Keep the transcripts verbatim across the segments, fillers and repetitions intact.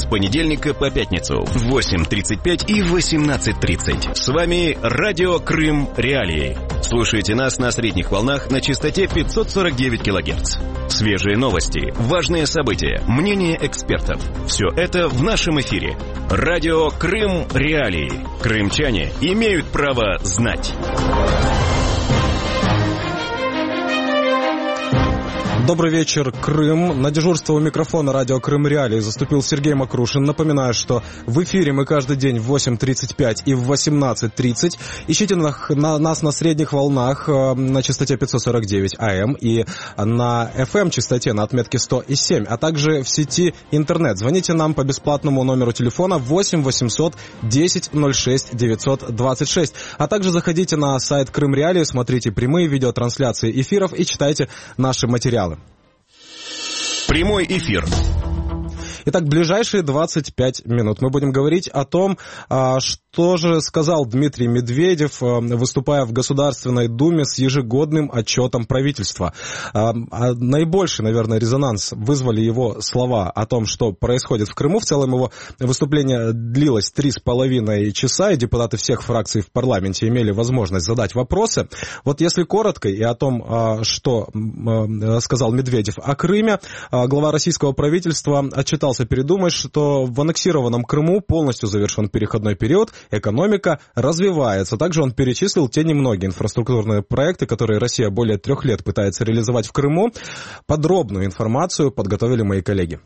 С понедельника по пятницу в восемь тридцать пять и восемнадцать тридцать. С вами Радио Крым Реалии. Слушайте нас на средних волнах на частоте пятьсот сорок девять килогерц. Свежие новости, важные события, мнения экспертов. Все это в нашем эфире. Радио Крым Реалии. Крымчане имеют право знать. Добрый вечер, Крым. На дежурство у микрофона радио Крым Реалии заступил Сергей Макрушин. Напоминаю, что в эфире мы каждый день в восемь тридцать пять и в восемнадцать тридцать. Ищите на, на, нас на средних волнах э, на частоте пятьсот сорок девять АМ и на эф эм частоте на отметке сто семь, а также в сети интернет. Звоните нам по бесплатному номеру телефона восемь восемьсот десять ноль шесть девятьсот двадцать шесть. А также заходите на сайт Крым Реалии, смотрите прямые видеотрансляции эфиров и читайте наши материалы. Прямой эфир. Итак, ближайшие двадцать пять минут мы будем говорить о том, что же сказал Дмитрий Медведев, выступая в Государственной Думе с ежегодным отчетом правительства. Наибольший, наверное, резонанс вызвали его слова о том, что происходит в Крыму. В целом его выступление длилось три с половиной часа, и депутаты всех фракций в парламенте имели возможность задать вопросы. Вот если коротко и о том, что сказал Медведев о Крыме, глава российского правительства отчитался перед Думой, что в аннексированном Крыму полностью завершен переходной период, экономика развивается. Также он перечислил те немногие инфраструктурные проекты, которые Россия более трех лет пытается реализовать в Крыму. Подробную информацию подготовили мои коллеги.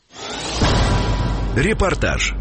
Репортаж.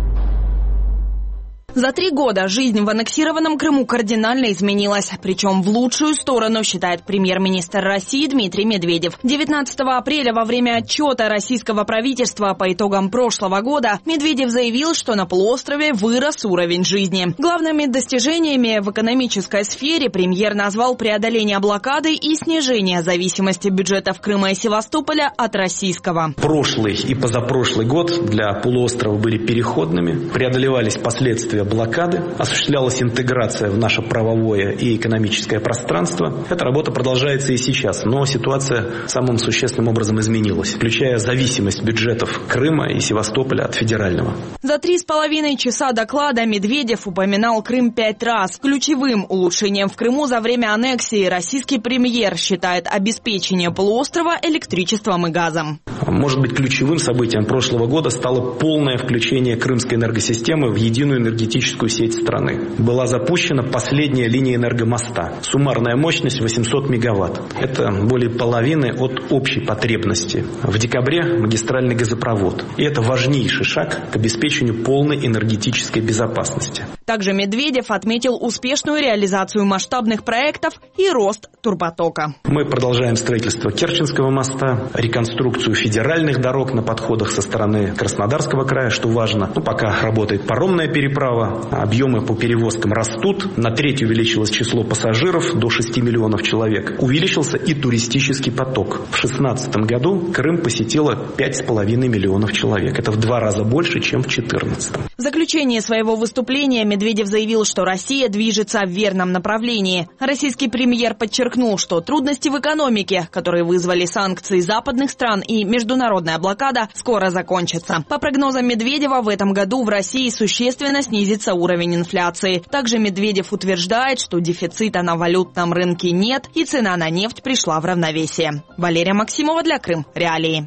За три года жизнь в аннексированном Крыму кардинально изменилась, причем в лучшую сторону, считает премьер-министр России Дмитрий Медведев. девятнадцатого апреля во время отчета российского правительства по итогам прошлого года Медведев заявил, что на полуострове вырос уровень жизни. Главными достижениями в экономической сфере премьер назвал преодоление блокады и снижение зависимости бюджетов Крыма и Севастополя от российского. Прошлый и позапрошлый год для полуострова были переходными, преодолевались последствия блокады, осуществлялась интеграция в наше правовое и экономическое пространство. Эта работа продолжается и сейчас, но ситуация самым существенным образом изменилась, включая зависимость бюджетов Крыма и Севастополя от федерального. За три с половиной часа доклада Медведев упоминал Крым пять раз. Ключевым улучшением в Крыму за время аннексии российский премьер считает обеспечение полуострова электричеством и газом. Может быть, ключевым событием прошлого года стало полное включение крымской энергосистемы в единую энергетическую сеть страны. Была запущена последняя линия энергомоста. Суммарная мощность восемьсот мегаватт. Это более половины от общей потребности. В декабре магистральный газопровод. И это важнейший шаг к обеспечению полной энергетической безопасности. Также Медведев отметил успешную реализацию масштабных проектов и рост турпотока. Мы продолжаем строительство Керченского моста, реконструкцию федеральных дорог на подходах со стороны Краснодарского края, что важно. Ну, пока работает паромная переправа, объемы по перевозкам растут, на треть увеличилось число пассажиров до шести миллионов человек. Увеличился и туристический поток. В две тысячи шестнадцатом году Крым посетило пять с половиной миллионов человек. Это в два раза больше, чем в две тысячи четырнадцатом. В заключении своего выступления Медведев заявил, что Россия движется в верном направлении. Российский премьер подчеркнул, что трудности в экономике, которые вызвали санкции западных стран и международная блокада, скоро закончатся. По прогнозам Медведева, в этом году в России существенно снизится уровень инфляции. Также Медведев утверждает, что дефицита на валютном рынке нет и цена на нефть пришла в равновесие. Валерия Максимова для Крым Реалии.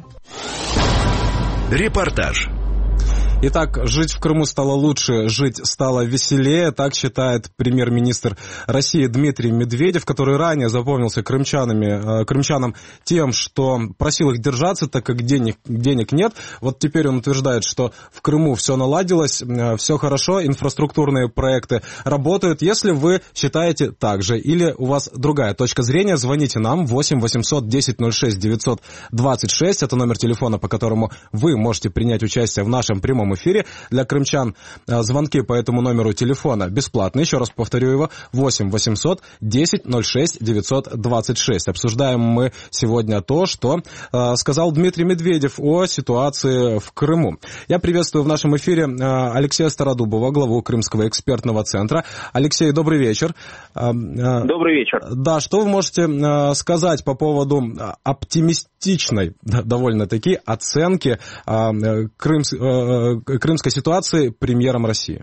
Репортаж. Итак, жить в Крыму стало лучше, жить стало веселее, так считает премьер-министр России Дмитрий Медведев, который ранее запомнился крымчанами, э, крымчанам тем, что просил их держаться, так как денег, денег нет. Вот теперь он утверждает, что в Крыму все наладилось, э, все хорошо, инфраструктурные проекты работают. Если вы считаете так же или у вас другая точка зрения, звоните нам восемь восемьсот десять ноль шесть девятьсот двадцать шесть. Это номер телефона, по которому вы можете принять участие в нашем прямом эфире. Для крымчан звонки по этому номеру телефона бесплатные. Еще раз повторю его. восемь восемьсот десять ноль шесть девятьсот двадцать шесть. Обсуждаем мы сегодня то, что э, сказал Дмитрий Медведев о ситуации в Крыму. Я приветствую в нашем эфире э, Алексея Стародубова, главу Крымского экспертного центра. Алексей, добрый вечер. Э, э, добрый вечер. Да, что вы можете э, сказать по поводу оптимистичной, да, довольно-таки, оценки э, крымс, э, крымской ситуации премьером России?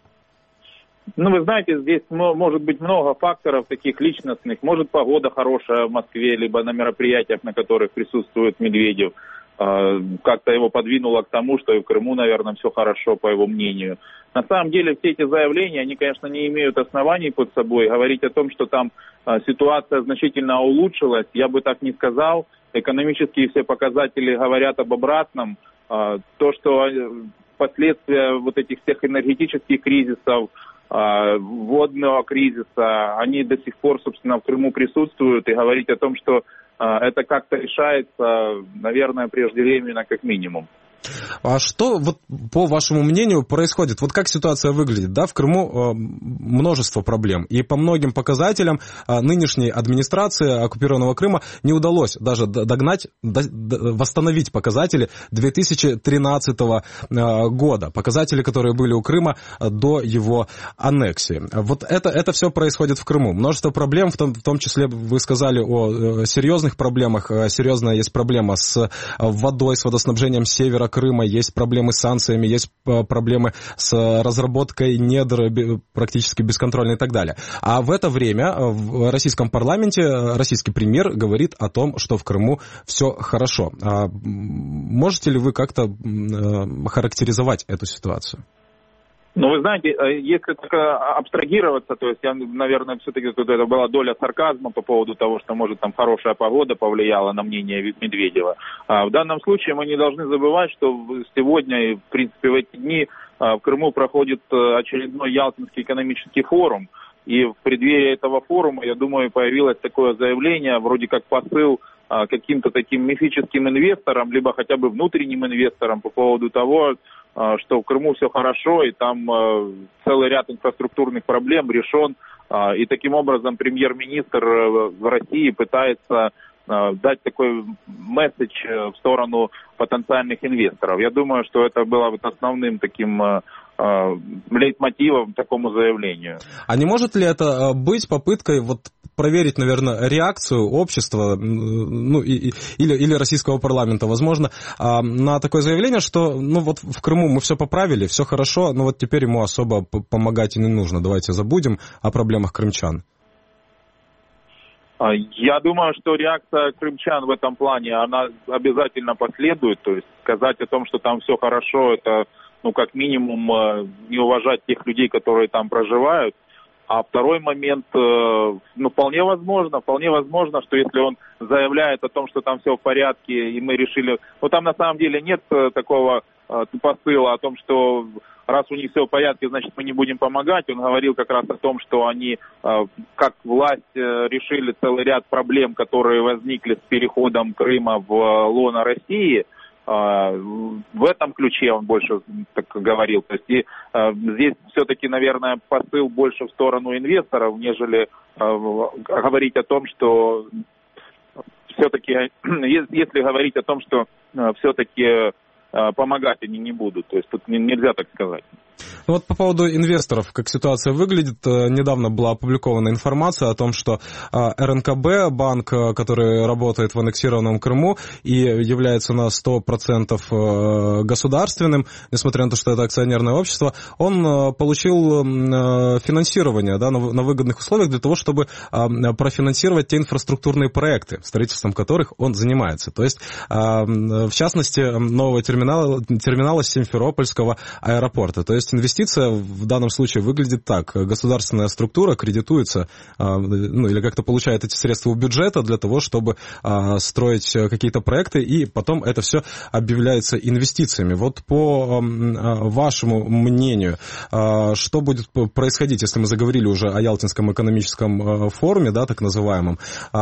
Ну, вы знаете, здесь может быть много факторов таких личностных. Может, погода хорошая в Москве, либо на мероприятиях, на которых присутствует Медведев, как-то его подвинуло к тому, что и в Крыму, наверное, все хорошо, по его мнению. На самом деле, все эти заявления, они, конечно, не имеют оснований под собой. Говорить о том, что там ситуация значительно улучшилась, я бы так не сказал. Экономические все показатели говорят об обратном. То, что последствия вот этих всех энергетических кризисов, водного кризиса, они до сих пор, собственно, в Крыму присутствуют, и говорить о том, что это как-то решается, наверное, преждевременно как минимум. А что, вот, по вашему мнению, происходит? Вот как ситуация выглядит? Да, в Крыму э, множество проблем. И по многим показателям э, нынешней администрации оккупированного Крыма не удалось даже догнать, до, до, восстановить показатели две тысячи тринадцатого э, года. Показатели, которые были у Крыма до его аннексии. Вот это, это все происходит в Крыму. Множество проблем, в том, в том числе вы сказали о э, серьезных проблемах. Серьезная есть проблема с водой, с водоснабжением севера Крыма, есть проблемы с санкциями, есть проблемы с разработкой недр практически бесконтрольной и так далее. А в это время в российском парламенте российский премьер говорит о том, что в Крыму все хорошо. Можете ли вы как-то характеризовать эту ситуацию? Ну, вы знаете, если только абстрагироваться, то есть, я, наверное, все-таки тут это была доля сарказма по поводу того, что, может, там хорошая погода повлияла на мнение Медведева. А в данном случае мы не должны забывать, что сегодня, и, в принципе, в эти дни в Крыму проходит очередной Ялтинский экономический форум. И в преддверии этого форума, я думаю, появилось такое заявление, вроде как посыл каким-то таким мифическим инвесторам, либо хотя бы внутренним инвесторам по поводу того, что в Крыму все хорошо, и там целый ряд инфраструктурных проблем решен. И таким образом премьер-министр в России пытается дать такой месседж в сторону потенциальных инвесторов. Я думаю, что это было вот основным таким лейтмотивом такому заявлению. А не может ли это быть попыткой вот проверить, наверное, реакцию общества, ну, и, и, или, или российского парламента, возможно, на такое заявление, что, ну, вот в Крыму мы все поправили, все хорошо, но вот теперь ему особо помогать и не нужно. Давайте забудем о проблемах крымчан. Я думаю, что реакция крымчан в этом плане, она обязательно последует. То есть сказать о том, что там все хорошо, это, ну, как минимум, не уважать тех людей, которые там проживают. А второй момент, ну, вполне возможно, вполне возможно, что если он заявляет о том, что там все в порядке, и мы решили... Ну, там на самом деле нет такого посыла о том, что раз у них все в порядке, значит, мы не будем помогать. Он говорил как раз о том, что они, как власть, решили целый ряд проблем, которые возникли с переходом Крыма в лоно России. В этом ключе он больше так говорил. То есть и, здесь все-таки, наверное, посыл больше в сторону инвесторов, нежели говорить о том, что все-таки, если говорить о том, что все-таки помогать они не будут. То есть тут нельзя так сказать. Ну вот по поводу инвесторов, как ситуация выглядит, недавно была опубликована информация о том, что эр эн ка бэ, банк, который работает в аннексированном Крыму и является на сто процентов государственным, несмотря на то, что это акционерное общество, он получил финансирование, да, на выгодных условиях для того, чтобы профинансировать те инфраструктурные проекты, строительством которых он занимается. То есть, в частности, нового терминала, терминала Симферопольского аэропорта. То есть есть инвестиция в данном случае выглядит так. Государственная структура кредитуется, ну, или как-то получает эти средства у бюджета для того, чтобы строить какие-то проекты, и потом это все объявляется инвестициями. Вот по вашему мнению, что будет происходить, если мы заговорили уже о Ялтинском экономическом форуме, да, так называемом,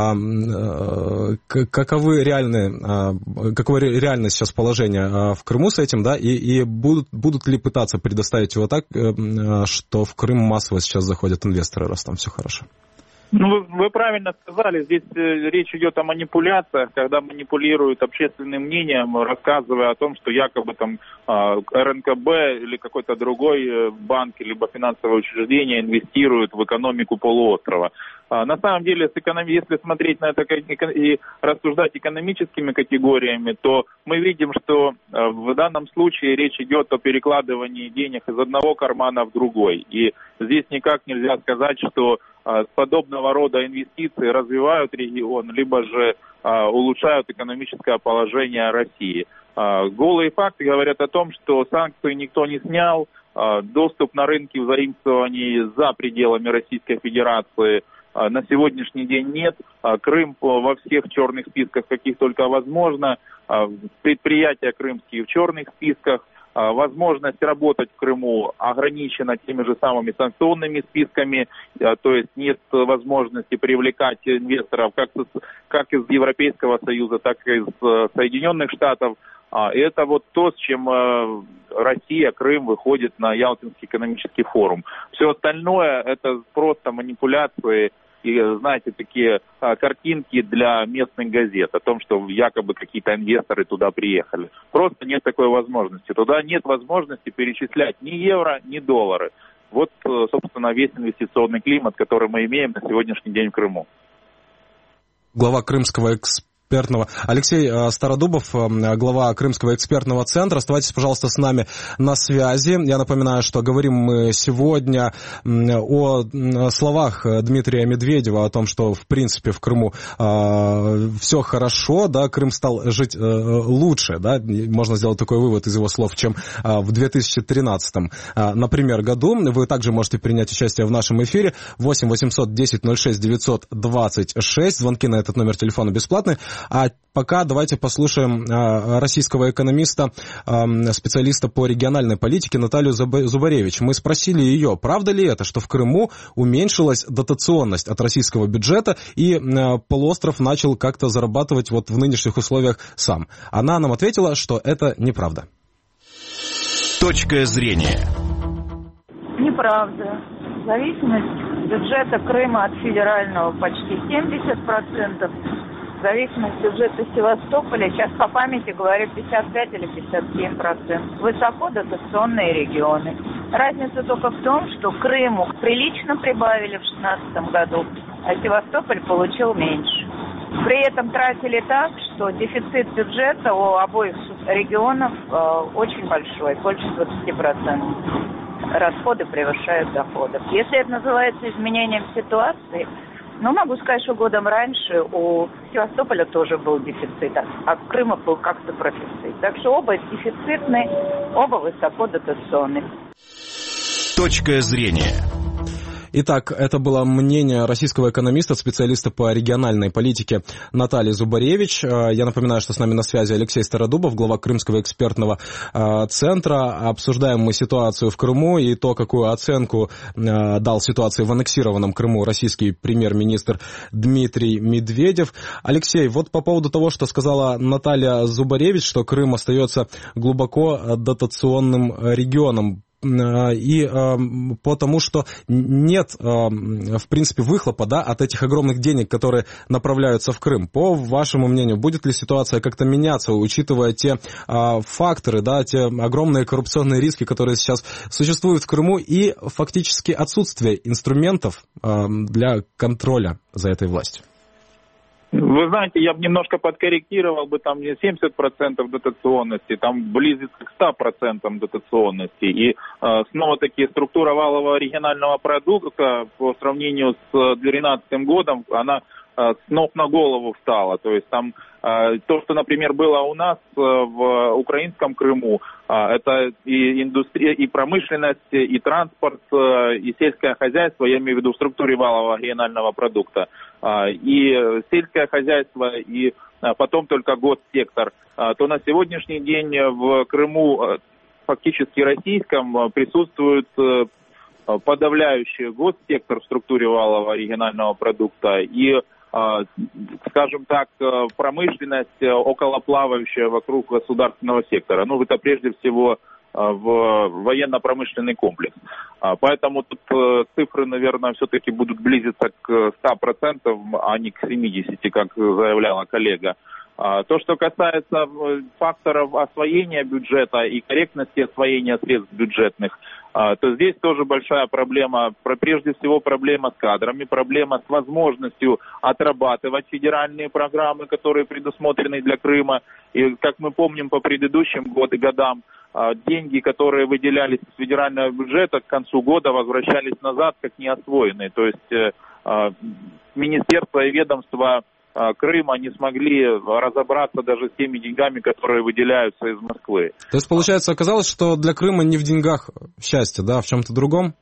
каковы реальные, какое реальное сейчас положение в Крыму с этим, да, и, и будут, будут ли пытаться предоставить его так, что в Крым массово сейчас заходят инвесторы, раз там все хорошо? Ну, вы, вы правильно сказали, здесь э, речь идет о манипуляциях, когда манипулируют общественным мнением, рассказывая о том, что якобы там э, эр эн ка бэ или какой-то другой э, банк, либо финансовое учреждение инвестируют в экономику полуострова. А, на самом деле, с эконом... если смотреть на это и рассуждать экономическими категориями, то мы видим, что э, в данном случае речь идет о перекладывании денег из одного кармана в другой. И здесь никак нельзя сказать, что с подобного рода инвестиции развивают регион, либо же а, улучшают экономическое положение России. А, голые факты говорят о том, что санкции никто не снял, а, доступ на рынки взаимствований за пределами Российской Федерации а, на сегодняшний день нет. А, Крым во всех черных списках, каких только возможно, а, предприятия крымские в черных списках. Возможность работать в Крыму ограничена теми же самыми санкционными списками, то есть нет возможности привлекать инвесторов как, как из Европейского Союза, так и из Соединенных Штатов. И это вот то, с чем Россия, Крым выходит на Ялтинский экономический форум. Все остальное это просто манипуляции и, знаете, такие а, картинки для местных газет о том, что якобы какие-то инвесторы туда приехали. Просто нет такой возможности. Туда нет возможности перечислять ни евро, ни доллары. Вот, собственно, весь инвестиционный климат, который мы имеем на сегодняшний день в Крыму. Глава крымского экспертного... Алексей Стародубов, глава Крымского экспертного центра. Оставайтесь, пожалуйста, с нами на связи. Я напоминаю, что говорим мы сегодня о словах Дмитрия Медведева, о том, что, в принципе, в Крыму э, все хорошо, да, Крым стал жить э, лучше, да, можно сделать такой вывод из его слов, чем э, в две тысячи тринадцатом, э, например, году. Вы также можете принять участие в нашем эфире. восемь восемьсот десять ноль шесть девятьсот двадцать шесть. Звонки на этот номер телефона бесплатные. А пока давайте послушаем а, российского экономиста, а, специалиста по региональной политике Наталью Зубаревич. Мы спросили ее, правда ли это, что в Крыму уменьшилась дотационность от российского бюджета и а, полуостров начал как-то зарабатывать вот в нынешних условиях сам. Она нам ответила, что это неправда. Точка зрения. Неправда. Зависимость бюджета Крыма от федерального почти семьдесят процентов. Зависимость бюджета Севастополя, сейчас по памяти говорю, пятьдесят пять или пятьдесят семь процентов. Высоко дотационные регионы. Разница только в том, что Крыму прилично прибавили в шестнадцатом году, а Севастополь получил меньше. При этом тратили так, что дефицит бюджета у обоих регионов э, очень большой, больше двадцати процентов. Расходы превышают доходы. Если это называется изменением ситуации, ну, могу сказать, что годом раньше у Севастополя тоже был дефицит, а в Крыма был как-то профицит. Так что оба дефицитные, оба высоко дотационные. Точка зрения. Итак, это было мнение российского экономиста, специалиста по региональной политике Натальи Зубаревич. Я напоминаю, что с нами на связи Алексей Стародубов, глава Крымского экспертного центра. Обсуждаем мы ситуацию в Крыму и то, какую оценку дал ситуации в аннексированном Крыму российский премьер-министр Дмитрий Медведев. Алексей, вот по поводу того, что сказала Наталья Зубаревич, что Крым остается глубоко дотационным регионом. И э, потому что нет, э, в принципе, выхлопа, да, от этих огромных денег, которые направляются в Крым. По вашему мнению, будет ли ситуация как-то меняться, учитывая те э, факторы, да, те огромные коррупционные риски, которые сейчас существуют в Крыму, и фактически отсутствие инструментов э, для контроля за этой властью? Вы знаете, я бы немножко подкорректировал бы, там не семьдесят процентов дотационности, там близится к ста процентам дотационности. И э, снова-таки структура валового оригинального продукта по сравнению с две тысячи двенадцатым годом, она э, с ног на голову встала. То есть там э, то, что, например, было у нас э, в украинском Крыму, э, это и индустрия, и промышленность, и транспорт, э, и сельское хозяйство, я имею в виду в структуре валового оригинального продукта. И сельское хозяйство, и потом только госсектор, то на сегодняшний день в Крыму, фактически российском, присутствует подавляющий госсектор в структуре валового оригинального продукта и, скажем так, промышленность околоплавающая вокруг государственного сектора. Ну, это прежде всего в военно-промышленный комплекс. Поэтому тут цифры, наверное, все-таки будут близиться к ста процентам, а не к семидесяти процентам, как заявляла коллега. То, что касается факторов освоения бюджета и корректности освоения средств бюджетных, то здесь тоже большая проблема, прежде всего проблема с кадрами, проблема с возможностью отрабатывать федеральные программы, которые предусмотрены для Крыма. И, как мы помним по предыдущим год, годам, деньги, которые выделялись из федерального бюджета, к концу года возвращались назад как неосвоенные. То есть министерство и ведомство Крыма не смогли разобраться даже с теми деньгами, которые выделяются из Москвы. То есть, получается, оказалось, что для Крыма не в деньгах счастье, да, а в чем-то другом?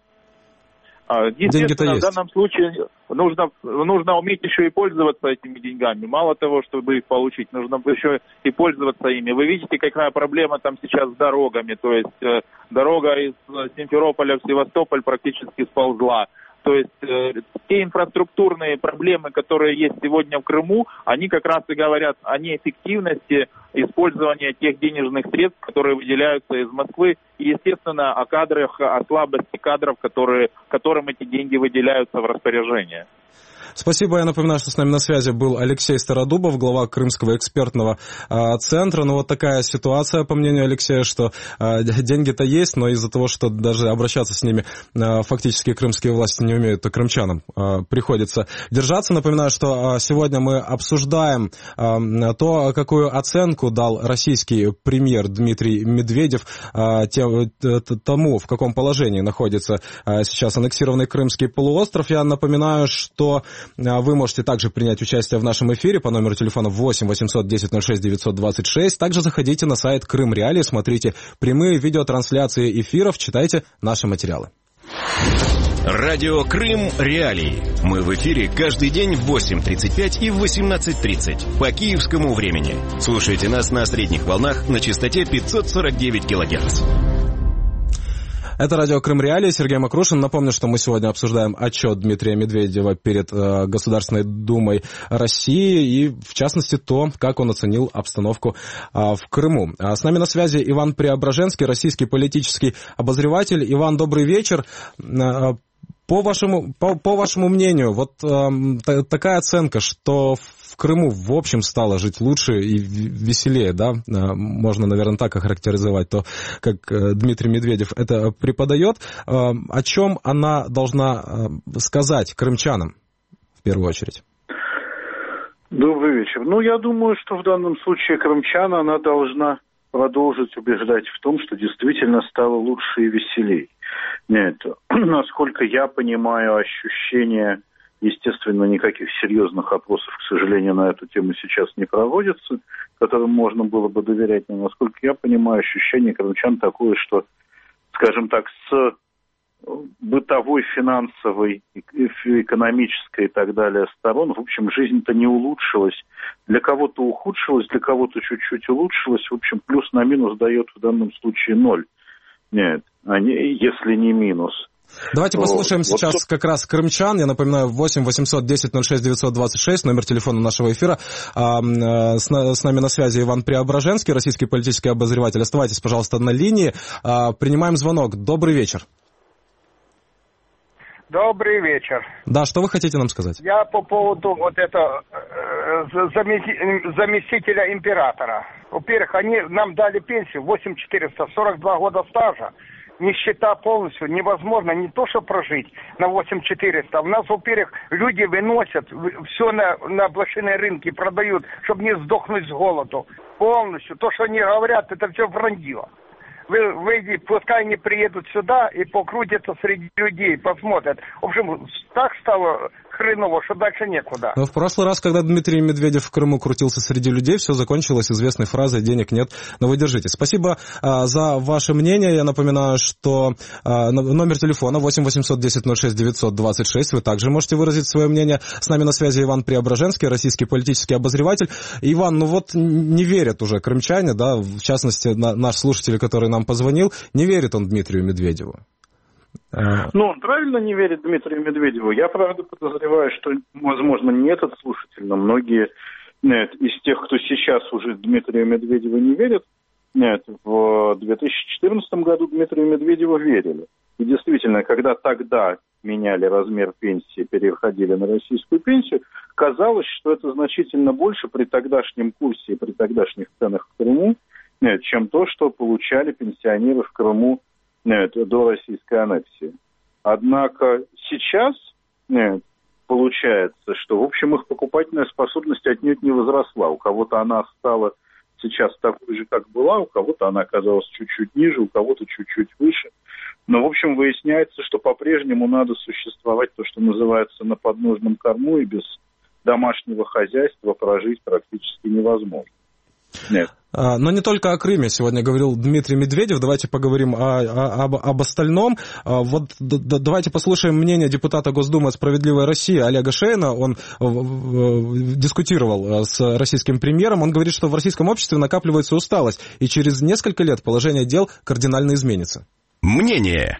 Естественно, в данном случае нужно, нужно уметь еще и пользоваться этими деньгами. Мало того, чтобы их получить, нужно еще и пользоваться ими. Вы видите, какая проблема там сейчас с дорогами. То есть э, дорога из Симферополя в Севастополь практически сползла. То есть э, те инфраструктурные проблемы, которые есть сегодня в Крыму, они как раз и говорят о неэффективности использования тех денежных средств, которые выделяются из Москвы, и, естественно, о кадрах, о слабости кадров, которые, которым эти деньги выделяются в распоряжение. Спасибо. Я напоминаю, что с нами на связи был Алексей Стародубов, глава Крымского экспертного а, центра. Ну, вот такая ситуация, по мнению Алексея, что а, деньги-то есть, но из-за того, что даже обращаться с ними а, фактически крымские власти не умеют, то крымчанам а, приходится держаться. Напоминаю, что а, сегодня мы обсуждаем а, то, какую оценку дал российский премьер Дмитрий Медведев а, тем, тому, в каком положении находится а, сейчас аннексированный Крымский полуостров. Я напоминаю, что вы можете также принять участие в нашем эфире по номеру телефона восемь восемьсот десять ноль шесть девятьсот двадцать шесть. Также заходите на сайт Крым Реалии, смотрите прямые видеотрансляции эфиров, читайте наши материалы. Радио Крым Реалии. Мы в эфире каждый день в восемь тридцать пять и в восемнадцать тридцать по киевскому времени. Слушайте нас на средних волнах на частоте пятьсот сорок девять килогерц. Это радио Крым Реалии, Сергей Макрушин. Напомню, что мы сегодня обсуждаем отчет Дмитрия Медведева перед э, Государственной Думой России и, в частности, то, как он оценил обстановку э, в Крыму. А с нами на связи Иван Преображенский, российский политический обозреватель. Иван, добрый вечер. Э, по вашему, по, по вашему мнению, вот э, та, такая оценка, что в Крыму, в общем, стало жить лучше и веселее, да, можно, наверное, так охарактеризовать то, как Дмитрий Медведев это преподает. О чем она должна сказать крымчанам, в первую очередь? Добрый вечер. Ну, я думаю, что в данном случае крымчан она должна продолжить убеждать в том, что действительно стало лучше и веселее. Нет, насколько я понимаю, ощущение... Естественно, никаких серьезных опросов, к сожалению, на эту тему сейчас не проводится, которым можно было бы доверять. Но, насколько я понимаю, ощущение крымчан такое, что, скажем так, с бытовой, финансовой, экономической и так далее сторон, в общем, жизнь-то не улучшилась. Для кого-то ухудшилась, для кого-то чуть-чуть улучшилась. В общем, плюс на минус дает в данном случае ноль. Нет, а не, если не минус. Давайте послушаем вот, сейчас вот... как раз крымчан. Я напоминаю, восемь восемьсот десять ноль шесть девятьсот двадцать шесть, номер телефона нашего эфира. С нами на связи Иван Преображенский, российский политический обозреватель. Оставайтесь, пожалуйста, на линии. Принимаем звонок. Добрый вечер. Добрый вечер. Да, что вы хотите нам сказать? Я по поводу вот этого заместителя императора. Во-первых, они нам дали пенсию восемь тысяч четыреста, сорок два года стажа. нищета полностью, невозможно не то, что прожить на восемь тысяч четыреста. У нас, во-первых, люди выносят, все на, на блошиные рынки продают, чтобы не сдохнуть с голоду. Полностью. То, что они говорят, это все вранье. Вы, вы, пускай они приедут сюда и покрутятся среди людей, посмотрят. В общем, так стало хреново, что дальше некуда. Но в прошлый раз, когда Дмитрий Медведев в Крыму крутился среди людей, все закончилось известной фразой «денег нет, но вы держитесь». Спасибо а, за ваше мнение. Я напоминаю, что а, номер телефона восемь восемьсот десять ноль шесть девятьсот двадцать шесть. Вы также можете выразить свое мнение. С нами на связи Иван Преображенский, российский политический обозреватель. Иван, ну вот не верят уже крымчане, да, в частности, на, наш слушатель, который нам позвонил, не верит он Дмитрию Медведеву. Ну, он правильно не верит Дмитрию Медведеву. Я, правда, подозреваю, что, возможно, не этот слушатель, но многие нет, из тех, кто сейчас уже Дмитрию Медведеву не верит, нет, в две тысячи четырнадцатом году Дмитрию Медведеву верили. И действительно, когда тогда меняли размер пенсии, переходили на российскую пенсию, казалось, что это значительно больше при тогдашнем курсе и при тогдашних ценах в Крыму, нет, чем то, что получали пенсионеры в Крыму нет, до российской аннексии. Однако сейчас нет, получается, что, в общем, их покупательная способность отнюдь не возросла. У кого-то она стала сейчас такой же, как была, у кого-то она оказалась чуть-чуть ниже, у кого-то чуть-чуть выше. Но, в общем, выясняется, что по-прежнему надо существовать то, что называется на подножном корму, и без домашнего хозяйства прожить практически невозможно. Нет. Но не только о Крыме сегодня говорил Дмитрий Медведев. Давайте поговорим о, о, об, об остальном. Вот д- давайте послушаем мнение депутата Госдумы «Справедливая Россия» Олега Шейна. Он в, в, дискутировал с российским премьером. Он говорит, что в российском обществе накапливается усталость, и через несколько лет положение дел кардинально изменится. Мнение.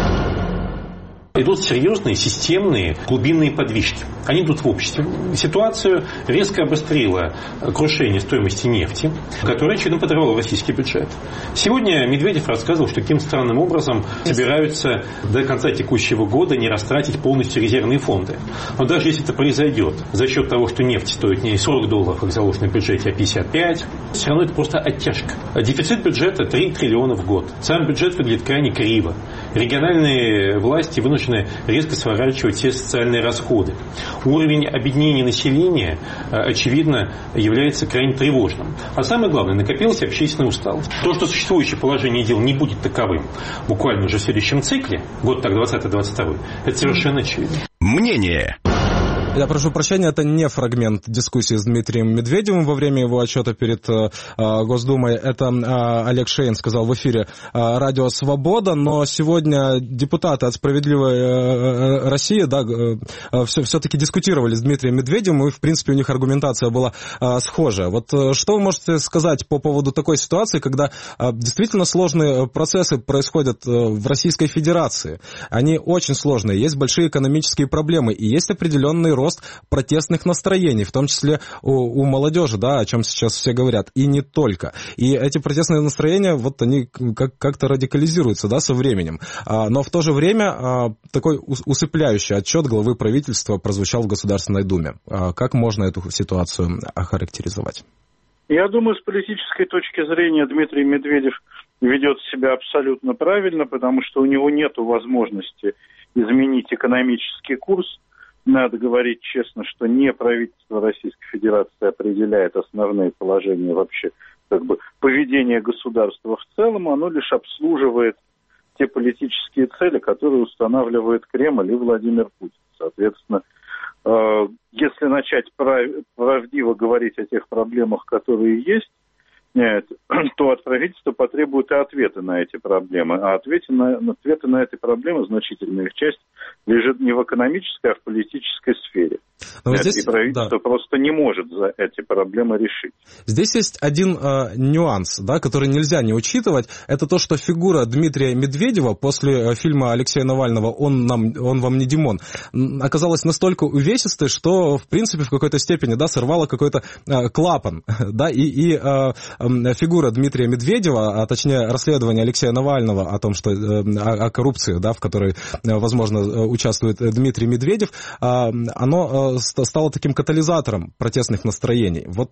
Идут серьезные, системные, глубинные подвижки. Они идут в обществе. Ситуацию резко обострило крушение стоимости нефти, которое, очевидно, подорвало российский бюджет. Сегодня Медведев рассказывал, что каким странным образом собираются до конца текущего года не растратить полностью резервные фонды. Но даже если это произойдет за счет того, что нефть стоит не сорок долларов, как заложено в бюджете, а пятьдесят пять, все равно это просто оттяжка. Дефицит бюджета три триллиона в год. Сам бюджет выглядит крайне криво. Региональные власти вынуждены резко сворачивать все социальные расходы. Уровень обеднения населения, очевидно, является крайне тревожным. А самое главное, накопилась общественная усталость. То, что существующее положение дел не будет таковым буквально уже в следующем цикле, год так двадцатый двадцать второй, это совершенно очевидно. Мнение. Я прошу прощения, это не фрагмент дискуссии с Дмитрием Медведевым во время его отчета перед э, Госдумой. Это э, Олег Шейн сказал в эфире э, радио «Свобода», но сегодня депутаты от «Справедливой э, России» да, э, все, все-таки дискутировали с Дмитрием Медведевым, и, в принципе, у них аргументация была э, схожая. Вот э, что вы можете сказать по поводу такой ситуации, когда э, действительно сложные процессы происходят э, в Российской Федерации? Они очень сложные, есть большие экономические проблемы, и есть определенный рост протестных настроений, в том числе у, у молодежи, да, о чем сейчас все говорят, и не только. И эти протестные настроения, вот они как- как-то радикализируются, да, со временем. А, но в то же время а, такой усыпляющий отчет главы правительства прозвучал в Государственной Думе. А, как можно эту ситуацию охарактеризовать? Я думаю, с политической точки зрения Дмитрий Медведев ведет себя абсолютно правильно, потому что у него нет возможности изменить экономический курс. Надо говорить честно, что не правительство Российской Федерации определяет основные положения вообще как бы поведения государства в целом, оно лишь обслуживает те политические цели, которые устанавливает Кремль и Владимир Путин. Соответственно, э, если начать прав- правдиво говорить о тех проблемах, которые есть, нет, то от правительства потребуют и ответы на эти проблемы. А ответы на, ответы на эти проблемы, значительная их часть, лежит не в экономической, а в политической сфере. Нет, здесь, и правительство да. просто не может за эти проблемы решить. Здесь есть один э, нюанс, да, который нельзя не учитывать. Это то, что фигура Дмитрия Медведева после фильма Алексея Навального «Он, нам, он вам не Димон» оказалась настолько увесистой, что, в принципе, в какой-то степени да, сорвала какой-то э, клапан. Да, и, и э, фигура Дмитрия Медведева, а точнее расследование Алексея Навального о том, что о, о коррупции, да, в которой, возможно, участвует Дмитрий Медведев, оно стало таким катализатором протестных настроений. Вот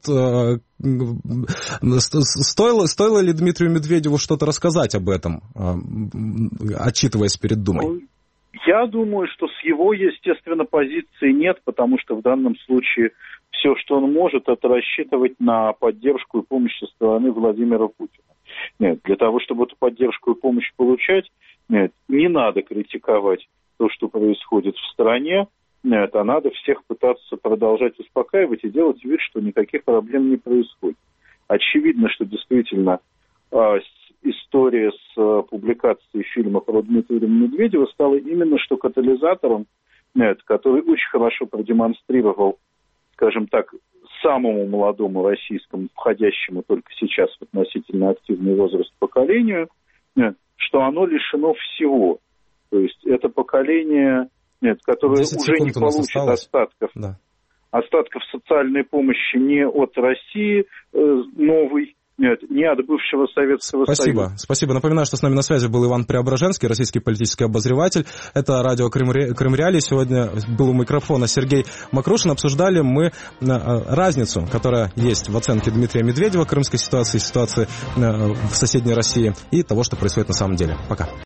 стоило, стоило ли Дмитрию Медведеву что-то рассказать об этом, отчитываясь перед Думой? Я думаю, что с его, естественно, позиции нет, потому что в данном случае все, что он может, это рассчитывать на поддержку и помощь со стороны Владимира Путина. Нет, для того, чтобы эту поддержку и помощь получать, нет, не надо критиковать то, что происходит в стране, нет, а надо всех пытаться продолжать успокаивать и делать вид, что никаких проблем не происходит. Очевидно, что действительно история с публикацией фильма про Дмитрия Медведева стала именно что катализатором, нет, который очень хорошо продемонстрировал, скажем так, самому молодому российскому, входящему только сейчас в относительно активный возраст поколению, нет, что оно лишено всего. То есть это поколение, нет, которое уже не получит остатков, да. остатков социальной помощи не от России э, новой, нет, не от бывшего Советского Спасибо. Союза. Спасибо. Напоминаю, что с нами на связи был Иван Преображенский, российский политический обозреватель. Это радио Крым, Крым Реалии. Сегодня был у микрофона Сергей Макрушин. Обсуждали мы разницу, которая есть в оценке Дмитрия Медведева крымской ситуации, ситуации в соседней России и того, что происходит на самом деле. Пока.